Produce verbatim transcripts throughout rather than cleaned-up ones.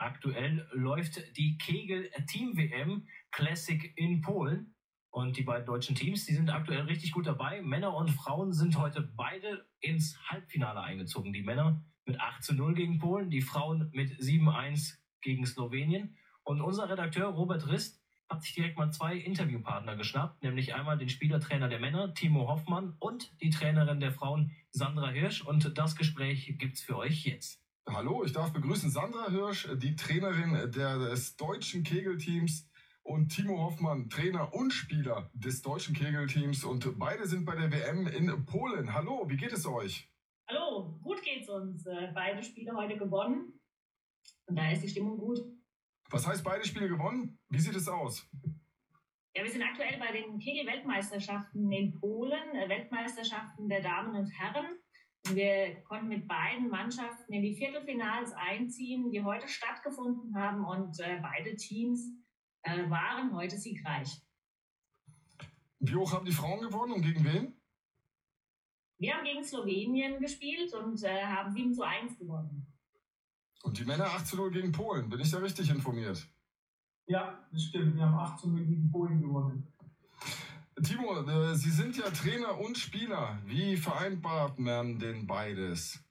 aktuell läuft die Kegel-Team-W M Classic in Polen. Und die beiden deutschen Teams, die sind aktuell richtig gut dabei. Männer und Frauen sind heute beide ins Halbfinale eingezogen. Die Männer mit acht zu null gegen Polen, die Frauen mit sieben eins gegen Slowenien. Und unser Redakteur Robert Rist hat sich direkt mal zwei Interviewpartner geschnappt, nämlich einmal den Spielertrainer der Männer, Timo Hoffmann, und die Trainerin der Frauen, Sandra Hirsch. Und das Gespräch gibt's für euch jetzt. Hallo, ich darf begrüßen Sandra Hirsch, die Trainerin des deutschen Kegelteams, und Timo Hoffmann, Trainer und Spieler des deutschen Kegelteams. Und beide sind bei der W M in Polen. Hallo, wie geht es euch? Hallo, gut geht's uns. Beide Spiele heute gewonnen. Und daher ist die Stimmung gut. Was heißt beide Spiele gewonnen? Wie sieht es aus? Ja, wir sind aktuell bei den Kegel-Weltmeisterschaften in Polen, Weltmeisterschaften der Damen und Herren. Und wir konnten mit beiden Mannschaften in die Viertelfinals einziehen, die heute stattgefunden haben. Und äh, beide Teams äh, waren heute siegreich. Wie hoch haben die Frauen gewonnen und gegen wen? Wir haben gegen Slowenien gespielt und äh, haben sieben zu eins gewonnen. Und die Männer acht zu null gegen Polen. Bin ich da richtig informiert? Ja, das stimmt. Wir haben acht zu null gegen Polen gewonnen. Timo, äh, Sie sind ja Trainer und Spieler. Wie vereinbart man denn beides?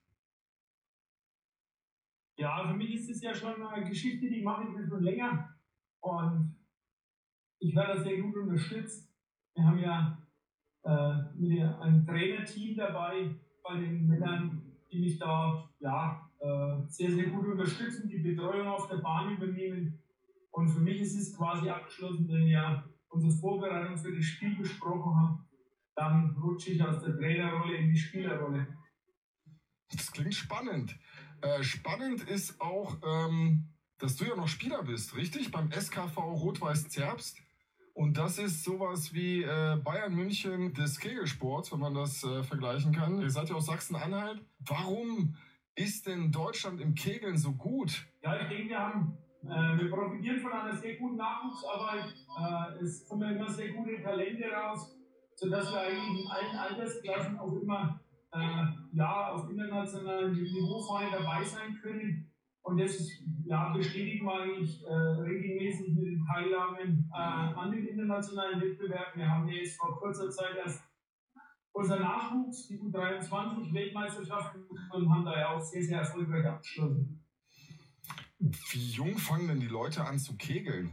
Ja, für mich ist es ja schon eine Geschichte, die mache ich schon länger. Und ich werde sehr gut unterstützt. Wir haben ja äh, mit einem Trainerteam dabei bei den Männern, die mich da ja, äh, sehr, sehr gut unterstützen, die Betreuung auf der Bahn übernehmen. Und für mich ist es quasi abgeschlossen, wenn wir unsere Vorbereitung für das Spiel besprochen haben, dann rutsche ich aus der Trainerrolle in die Spielerrolle. Das klingt spannend. Äh, spannend ist auch, ähm, dass du ja noch Spieler bist, richtig? Beim S K V Rot-Weiß Zerbst. Und das ist sowas wie äh, Bayern München des Kegelsports, wenn man das äh, vergleichen kann. Ihr seid ja aus Sachsen-Anhalt. Warum ist denn Deutschland im Kegeln so gut? Ja, ich denke, wir haben äh, wir profitieren von einer sehr guten Nachwuchsarbeit. Äh, es kommen immer sehr gute Talente raus, sodass wir eigentlich in allen Altersklassen auch immer äh, ja, auf internationalem Niveau vorne dabei sein können. Und das ist, ja, bestätigen wir eigentlich äh, regelmäßig mit den Teilnahmen äh, an den internationalen Wettbewerben. Wir haben ja jetzt vor kurzer Zeit erst unser Nachwuchs, die U dreiundzwanzig Weltmeisterschaften, und haben da ja auch sehr, sehr erfolgreich abgeschlossen. Wie jung fangen denn die Leute an zu kegeln?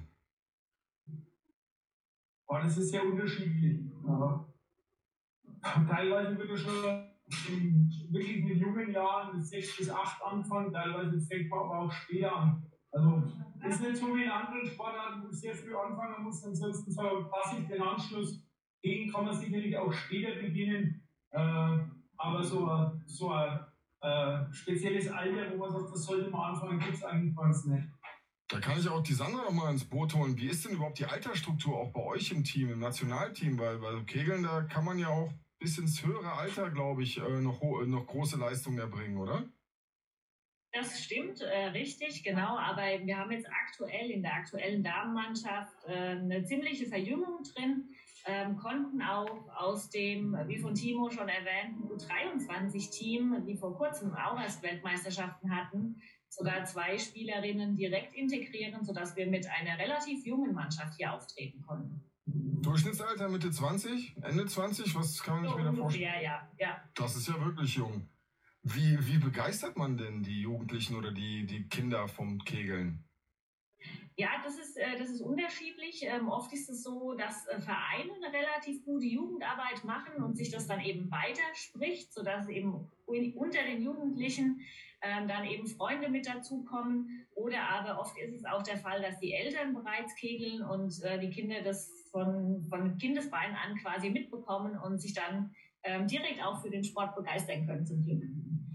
Oh, das ist sehr unterschiedlich. Ja. Teilweise wird es schon in, wirklich mit jungen Jahren, mit sechs bis acht anfangen, teilweise fängt man aber auch später an. Also das ist nicht so wie in anderen Sportarten, wo man sehr früh anfangen muss, ansonsten verpasse ich den Anschluss. Den kann man sicherlich auch später beginnen, äh, aber so, so ein äh, spezielles Alter, wo man sagt, das sollte man anfangen, gibt es eigentlich bei uns nicht. Da kann ich auch die Sandra noch mal ins Boot holen. Wie ist denn überhaupt die Altersstruktur auch bei euch im Team, im Nationalteam? Weil bei Kegeln, da kann man ja auch bis ins höhere Alter, glaube ich, noch, noch große Leistungen erbringen, oder? Das stimmt, äh, richtig, genau. Aber wir haben jetzt aktuell in der aktuellen Damenmannschaft äh, eine ziemliche Verjüngung drin, ähm, konnten auch aus dem, wie von Timo schon erwähnten, U dreiundzwanzig Team, die vor kurzem auch erst Weltmeisterschaften hatten, sogar zwei Spielerinnen direkt integrieren, sodass wir mit einer relativ jungen Mannschaft hier auftreten konnten. Durchschnittsalter Mitte zwanzig, Ende zwanzig, was kann man sich So mir da vorstellen? Ja, ja, ja. Das ist ja wirklich jung. Wie, wie begeistert man denn die Jugendlichen oder die, die Kinder vom Kegeln? Ja, das ist, äh, das ist unterschiedlich. Ähm, oft ist es so, dass äh, Vereine eine relativ gute Jugendarbeit machen und sich das dann eben weiterspricht, sodass eben unter den Jugendlichen ähm, dann eben Freunde mit dazukommen. Oder aber oft ist es auch der Fall, dass die Eltern bereits kegeln und äh, die Kinder das von, von Kindesbeinen an quasi mitbekommen und sich dann ähm, direkt auch für den Sport begeistern können zum Glück.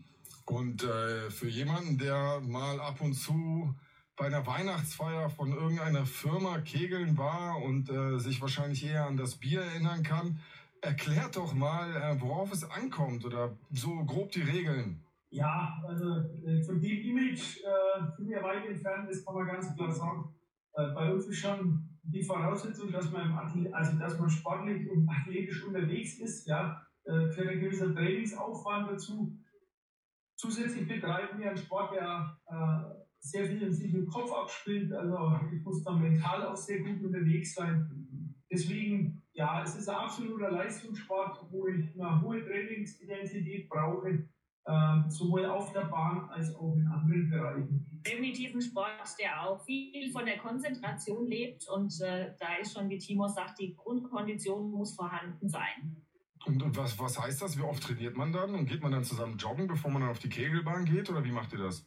Und äh, für jemanden, der mal ab und zu bei einer Weihnachtsfeier von irgendeiner Firma kegeln war und äh, sich wahrscheinlich eher an das Bier erinnern kann, erklärt doch mal, äh, worauf es ankommt oder so grob die Regeln. Ja, also äh, von dem Image äh, sind wir weit entfernt, das kann man ganz klar sagen. Äh, bei uns ist schon die Voraussetzung, dass man, im Athlet, also dass man sportlich und athletisch unterwegs ist, ja, äh, für einen gewissen Trainingsaufwand dazu. Zusätzlich betreiben wir einen Sport, der äh, sehr viel in sich im Kopf abspielt. Also ich muss da mental auch sehr gut unterwegs sein. Deswegen, ja, es ist ein absoluter Leistungssport, wo ich eine hohe Trainingsintensität brauche, äh, sowohl auf der Bahn als auch in anderen Bereichen. Definitiv ein Sport, der auch viel von der Konzentration lebt und äh, da ist schon, wie Timo sagt, die Grundkondition muss vorhanden sein. Und, und was, was heißt das? Wie oft trainiert man dann? Und geht man dann zusammen joggen, bevor man dann auf die Kegelbahn geht? Oder wie macht ihr das?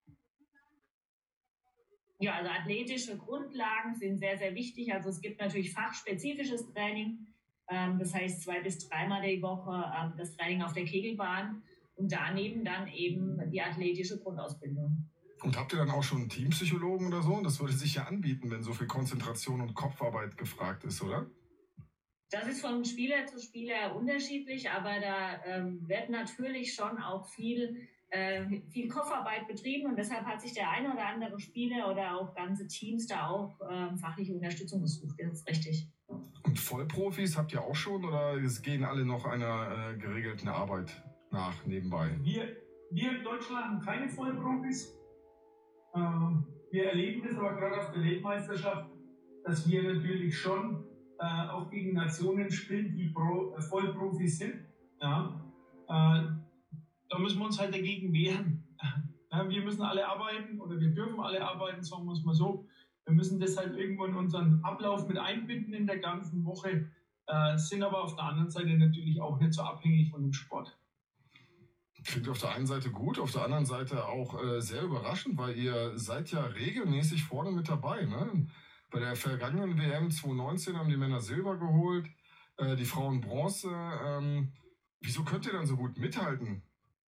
Ja, also athletische Grundlagen sind sehr, sehr wichtig. Also es gibt natürlich fachspezifisches Training. Ähm, das heißt zwei bis dreimal die Woche ähm, das Training auf der Kegelbahn und daneben dann eben die athletische Grundausbildung. Und habt ihr dann auch schon einen Teampsychologen oder so? Das würde sich ja anbieten, wenn so viel Konzentration und Kopfarbeit gefragt ist, oder? Das ist von Spieler zu Spieler unterschiedlich, aber da ähm, wird natürlich schon auch viel, äh, viel Kopfarbeit betrieben und deshalb hat sich der eine oder andere Spieler oder auch ganze Teams da auch äh, fachliche Unterstützung gesucht. Das ist richtig. Und Vollprofis habt ihr auch schon oder es gehen alle noch einer äh, geregelten Arbeit nach nebenbei? Wir, wir in Deutschland haben keine Vollprofis. Ähm, wir erleben das aber gerade auf der Weltmeisterschaft, dass wir natürlich schon äh, auch gegen Nationen spielen, die Pro, äh, Vollprofis sind. Ja? Äh, da müssen wir uns halt dagegen wehren. Ja, wir müssen alle arbeiten oder wir dürfen alle arbeiten, sagen wir es mal so. Wir müssen deshalb irgendwo in unseren Ablauf mit einbinden in der ganzen Woche, äh, sind aber auf der anderen Seite natürlich auch nicht so abhängig von dem Sport. Klingt auf der einen Seite gut, auf der anderen Seite auch äh, sehr überraschend, weil ihr seid ja regelmäßig vorne mit dabei. Ne? Bei der vergangenen W M zwanzig neunzehn haben die Männer Silber geholt, äh, die Frauen Bronze. Ähm, wieso könnt ihr dann so gut mithalten?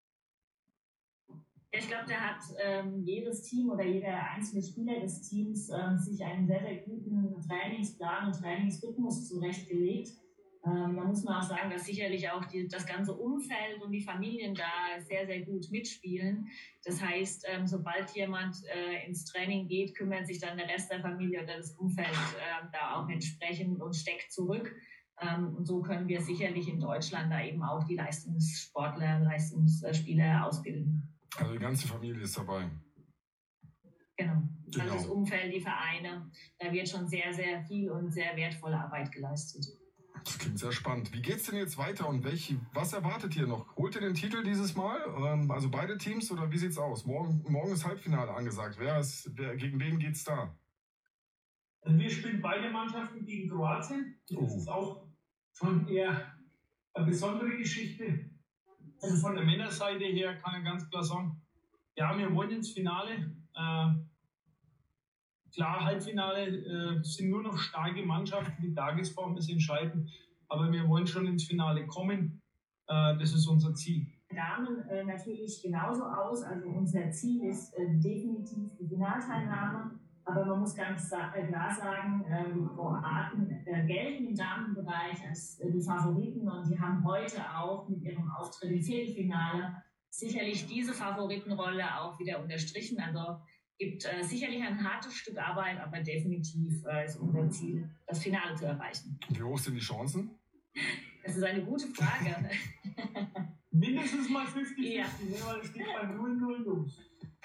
Ich glaube, da hat ähm, jedes Team oder jeder einzelne Spieler des Teams ähm, sich einen sehr, sehr guten Trainingsplan und Trainingsrhythmus zurechtgelegt. Ähm, da muss man auch sagen, dass sicherlich auch die, das ganze Umfeld und die Familien da sehr, sehr gut mitspielen. Das heißt, ähm, sobald jemand äh, ins Training geht, kümmert sich dann der Rest der Familie oder das Umfeld äh, da auch entsprechend und steckt zurück. Ähm, und so können wir sicherlich in Deutschland da eben auch die Leistungssportler, Leistungsspieler ausbilden. Also die ganze Familie ist dabei. Genau. Genau. Also das Umfeld, die Vereine, da wird schon sehr, sehr viel und sehr wertvolle Arbeit geleistet. Das klingt sehr spannend. Wie geht's denn jetzt weiter und welche, was erwartet ihr noch? Holt ihr den Titel dieses Mal? Ähm, also beide Teams oder wie sieht's aus? Morgen, morgen ist Halbfinale angesagt. Wer ist, wer, gegen wen geht's da? Also wir spielen beide Mannschaften gegen Kroatien. Das Oh. ist auch schon eher eine besondere Geschichte. Also von der Männerseite her kann ich ganz klar sagen, ja, wir wollen ins Finale. Äh, klar, Halbfinale äh, sind nur noch starke Mannschaften, die Tagesform ist entscheidend, aber wir wollen schon ins Finale kommen. Äh, das ist unser Ziel. Damen äh, natürlich genauso aus. Also unser Ziel ist äh, definitiv die Finalteilnahme. Aber man muss ganz äh, klar sagen, äh, die Kroaten äh, gelten im Damenbereich als äh, die Favoriten und die haben heute auch mit ihrem Auftritt im Viertelfinale sicherlich diese Favoritenrolle auch wieder unterstrichen. Also gibt äh, sicherlich ein hartes Stück Arbeit, aber definitiv äh, ist unser Ziel, das Finale zu erreichen. Wie hoch sind die Chancen? Das ist eine gute Frage. Mindestens mal fünfzig Ja. fünfzig, weil es geht bei null null los.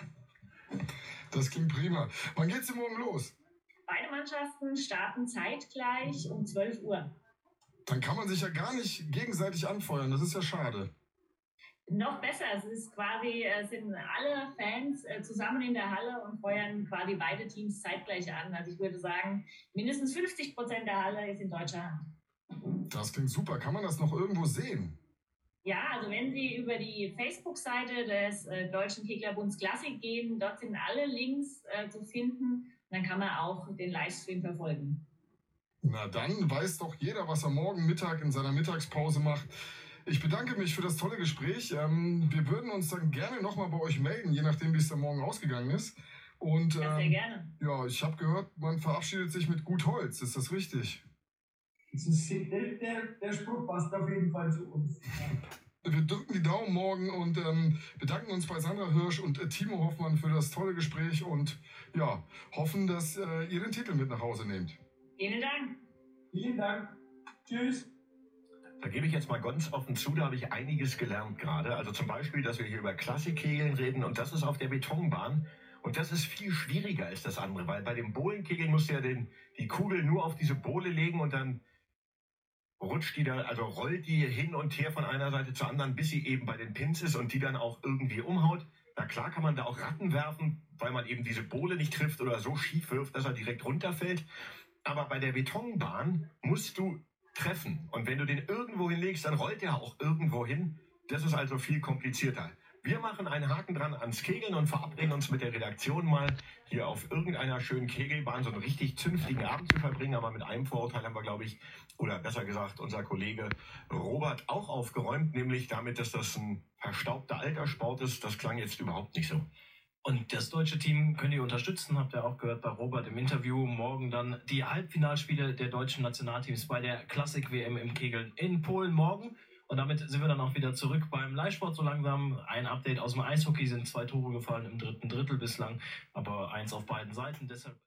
Das klingt prima. Wann geht's denn morgen los? Beide Mannschaften starten zeitgleich um zwölf Uhr. Dann kann man sich ja gar nicht gegenseitig anfeuern. Das ist ja schade. Noch besser, es ist quasi, es sind alle Fans äh, zusammen in der Halle und feuern quasi beide Teams zeitgleich an. Also ich würde sagen, mindestens fünfzig Prozent der Halle ist in deutscher Hand. Das klingt super. Kann man das noch irgendwo sehen? Ja, also wenn Sie über die Facebook-Seite des äh, Deutschen Keglerbunds Classic gehen, dort sind alle Links äh, zu finden. Dann kann man auch den Livestream verfolgen. Na dann weiß doch jeder, was er morgen Mittag in seiner Mittagspause macht. Ich bedanke mich für das tolle Gespräch. Ähm, wir würden uns dann gerne nochmal bei euch melden, je nachdem, wie es dann morgen ausgegangen ist. Und, Ja, sehr ähm, gerne. ja, ich habe gehört, man verabschiedet sich mit gut Holz. Ist das richtig? Das ist, der, der, der Spruch passt auf jeden Fall zu uns. Wir drücken die Daumen morgen und ähm, bedanken uns bei Sandra Hirsch und äh, Timo Hoffmann für das tolle Gespräch und ja, hoffen, dass äh, ihr den Titel mit nach Hause nehmt. Vielen Dank. Vielen Dank. Tschüss. Da gebe ich jetzt mal ganz offen zu, da habe ich einiges gelernt gerade. Also zum Beispiel, dass wir hier über Klassikkegeln reden und das ist auf der Betonbahn. Und das ist viel schwieriger als das andere, weil bei dem Bohlenkegeln musst du ja den, die Kugel nur auf diese Bohle legen und dann rutscht die da, also rollt die hin und her von einer Seite zur anderen, bis sie eben bei den Pins ist und die dann auch irgendwie umhaut. Na klar kann man da auch Ratten werfen, weil man eben diese Bohle nicht trifft oder so schief wirft, dass er direkt runterfällt. Aber bei der Betonbahn musst du treffen. Und wenn du den irgendwo hinlegst, dann rollt er auch irgendwo hin. Das ist also viel komplizierter. Wir machen einen Haken dran ans Kegeln und verabreden uns mit der Redaktion mal, hier auf irgendeiner schönen Kegelbahn so einen richtig zünftigen Abend zu verbringen. Aber mit einem Vorurteil haben wir, glaube ich, oder besser gesagt, unser Kollege Robert auch aufgeräumt, nämlich damit, dass das ein verstaubter Alterssport ist. Das klang jetzt überhaupt nicht so. Und das deutsche Team könnt ihr unterstützen, habt ihr auch gehört bei Robert im Interview. Morgen dann die Halbfinalspiele der deutschen Nationalteams bei der Classic-W M im Kegeln in Polen morgen. Und damit sind wir dann auch wieder zurück beim Live-Sport so langsam. Ein Update aus dem Eishockey, sind zwei Tore gefallen im dritten Drittel bislang, aber eins auf beiden Seiten. Deshalb